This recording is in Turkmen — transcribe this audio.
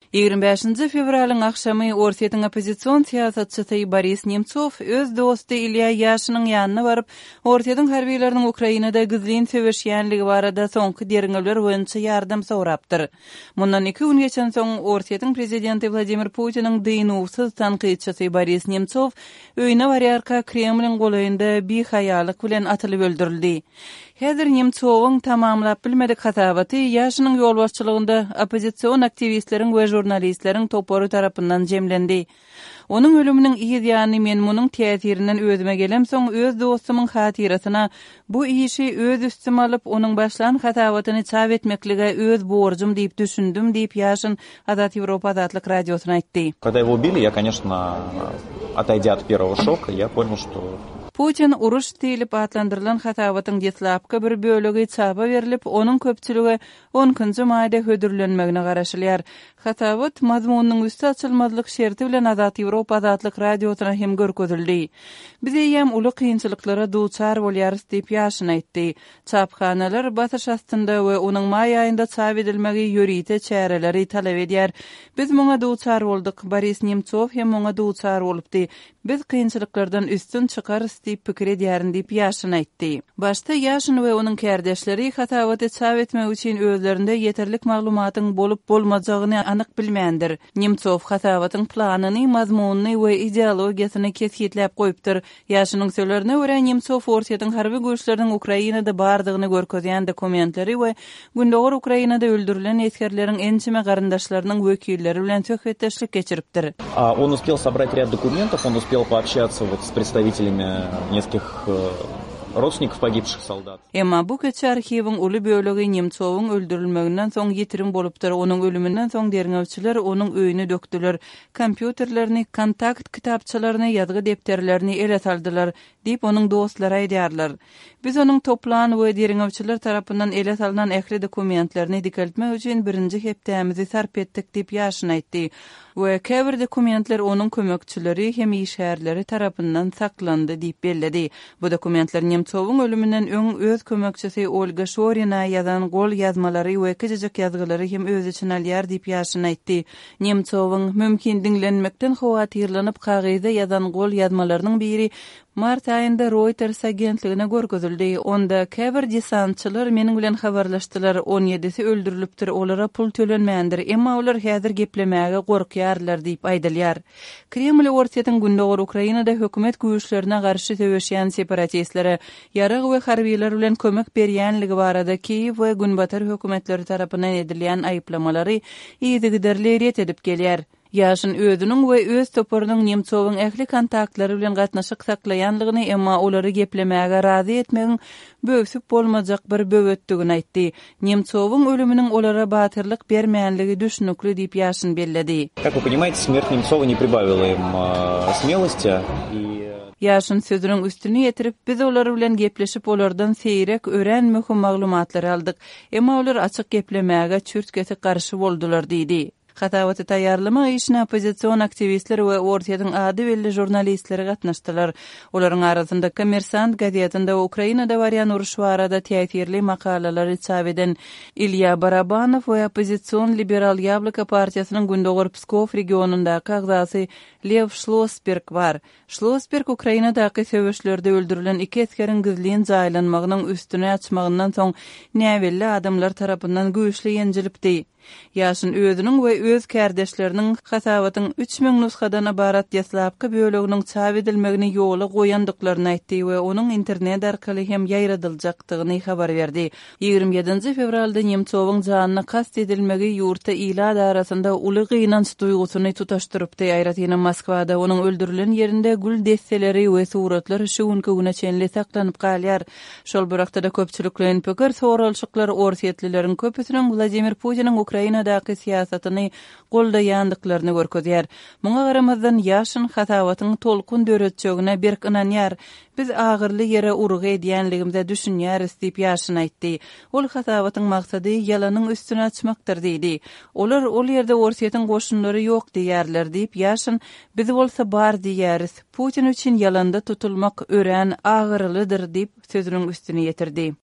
25 fevralyň akşamy Orsiýetiň opozisiýon siýasatçysy Boris Nemtsov öz dosty Ilya Yashinyň ýanyna baryp, Orsiýetiň harbiýleriniň Ukrainada gizlin söwüşýänligi barada soňky derňewler boýunça ýardam sorapdyr. Mundan 2 gün geçen soň Orsiýetiň prezidenti Vladimir Putiniň dynuwsyz tanqidçisi Boris Nemtsov öýüne barýarka Kremliň golaýynda bihaýalyk bilen atylyp öldürildi. Häzir Nemtsowyň tamamlap bilmedik hatabaty Yashinyň ýolbaşçylygynda opozisiýon aktivistleriň we jurnalistleriň topory tarapyndan jemlendi. Onun ölümüniň ýa-ni men munyň täsirinden özüme gelem soň öz dostumyň hatirasyna bu işi öz üstüme alyp onuň başlan hatabatyny çap etmeklige öz borjum diýip düşündüm diýip Yashin Azat Ýewropa adly radiosuna aýtdy. Когда его убили, я, конечно, отойдя от первого шока, я понял, что Putin uruş diýilip atlandyrılan hatabatyň deslapky bir bölegi çapa berilip, onuň köpçüligi 10-njy maýda hödürlenmegine garaşylýar. Hatabat mazmunynyň üstü açylmazlyk şerti bilen Azat Ýewropa adly radiosuna hem görkezildi. Biz hem uly kynçylyklara duçar bolýarys diýip Yashin aýtdy. Çapkanalar batyş astynda we onuň maý aýynda çap edilmegi ýörite çäreleri talap edýär. Biz muňa duçar boldyk. Boris Nemtsov hem muňa duçar bolupdy. Biz kynçylyklardan üstün çykarys diýip pikir edýärin diýip Yashin aýtdy. Başta Yashin we onuň kardeşleri hatabaty çap etmek üçin özlerinde ýeterlik maglumatyň bolup bolmajagyny anyk bilmändir. Nemtsov hatabatyň planyny, mazmunyny we ideologiýasyny kesgitläp goýupdyr. Yashinyň sözlerine görä Nemtsov Orsiýetiň harby güýçleriniň Ukrainada bardygyny görkezýän dokumentleri we gündäki Ukrainada öldürilen eskerleriň ençime garyndaşlarynyň wekilleri bilen söhbetdeşlik geçiripdir. Он успел собрать ряд документов, он успел пообщаться вот с представителями нескольких родственников погибших солдат. Emma bu köçe arxiwiň uly bölegi Nemtsowyň öldürilmeginden soň ýetirim bolupdyr. Onuň ölümünden soň derňewçiler onuň öýüne dökdiler. Kompýuterlerini, kontakt kitapçalaryny, ýazgy depterlerini ele saldylar diýip onuň dostlary aýdýarlar. Biz onuň toplan we derňewçiler tarapyndan ele salynan ähli dokumentlerini dikeltmek üçin birinji hepdämizi sarp etdik diýip Yashin aýtdy. We käbir dokumentler onuň kömekçileri hem işgärleri tarapyndan saklandy diýip belledi. Bu dokumentler Nemtsowyň ölümünden öň öz kömekçisi Olga Shorina ýazan gol ýazmalary we küçüjek ýazgylary hem öz için alýar diýip Yashin aýtdy. Nemtsowyň mümkin dinlenmekden howatyrlanyp kagyza ýazan gol ýazmalarynyň biri Mart aýynda Reuters agentligine görkezildi. Onda käbir desantçylar meniň bilen habarlaşdylar. 17-si öldürilipdir. Olara pul tölenmändir. Emma olar häzir geplemäge gorkýarlar diýip aýdylýar. Kreml Orsiýetiň gündäki Ukrainada hökümet güýçlerine garşy söwüşýän separatistlere ýarag we harbiýler bilen kömek berýänligi barada Kiýew we Günbatar hökümetleri tarapyndan edilýän aýyplamалary ýygyderli ret edip gelýär. Yashin özüniň we öz toporunyň Nemtsowyň ähli kontaktlary bilen gatnaşyk saklaýanlygyny, emma olary geplemäge razy etmegiň böwsüp bolmajak bir böwetdigini aýtdy. Nemtsowyň ölüminiň olara batyrlyk bermänligi düşünükli diýip Yashin belledi. Как вы понимаете, смерть Немцова не прибавила им смелости и Yashin sözüniň üstüne ýetirip, biz olar bilen gepleşip olardan seýrek ören möhüm maglumatlary aldyk. Emma olar açyk geplemäge çürtkesi garşy boldular diýdi. Hatabaty taýýarlamak işine opozisiýon aktivistleri we Orsiýetiň ady belli jurnalistleri gatnaşdylar. Olaryň arasynda Kommersant gazetinde Ukrainada barýan uruş barada täsirli makalalary çap eden Ilya Barabanow we opozisiýon Liberal Ýabloka partiýasynyň gündäki Pskov regionundaky agzasy Lev Schlossberg bar. Schlossberg Ukrainadaky söwüşlerde öldürilen 2 eskeriň gizlin jaýlanmagynyň üstüne açmagyndan soň näwelli adamlar tarapyndan güýçli ýenjilipdi. Yashin özüniň we öz kardeşleriniň hatabatyň 3000 nusxadan ibarat deslapky böleginiň çap edilmegini ýola goýandyklaryny aýtdy we onuň internet arkaly hem ýaýradyljakdygyny habar berdi. 27 fevralda Nemtsowyň janyna kast edilmegi ýurta ila arasynda uly gynanç duýgusyny tutaşdyrypdy. Aýratyna Moskwada onuň öldürilen ýerinde gül desteleri we suratlar şu güne çenli saklanyp galýar. Şol birakda da köpçüliklerin pikir soralşyklar Orsiýetlileriň köpüsiniň Vladimir Putiniň Ukrainadaky siýasatyny goldaýandyklaryny görkezýär. Muňa garamazdan Yashin hatabatyň tolkun döretçegine berk inanýar. Biz agyrly ýere urgy edýänligimizde düşünýäris diýip Yashin aýtdy. Ol hatabatyň maksady ýalanyň üstüne açmakdyr diýdi. Olar ol ýerde Orsiýetiň goşunlary ýok diýerler diýip Yashin biz bolsa bar diýäris. Putin üçin ýalanda tutulmak ören agyrlydyr diýip sözüniň üstüne ýetirdi.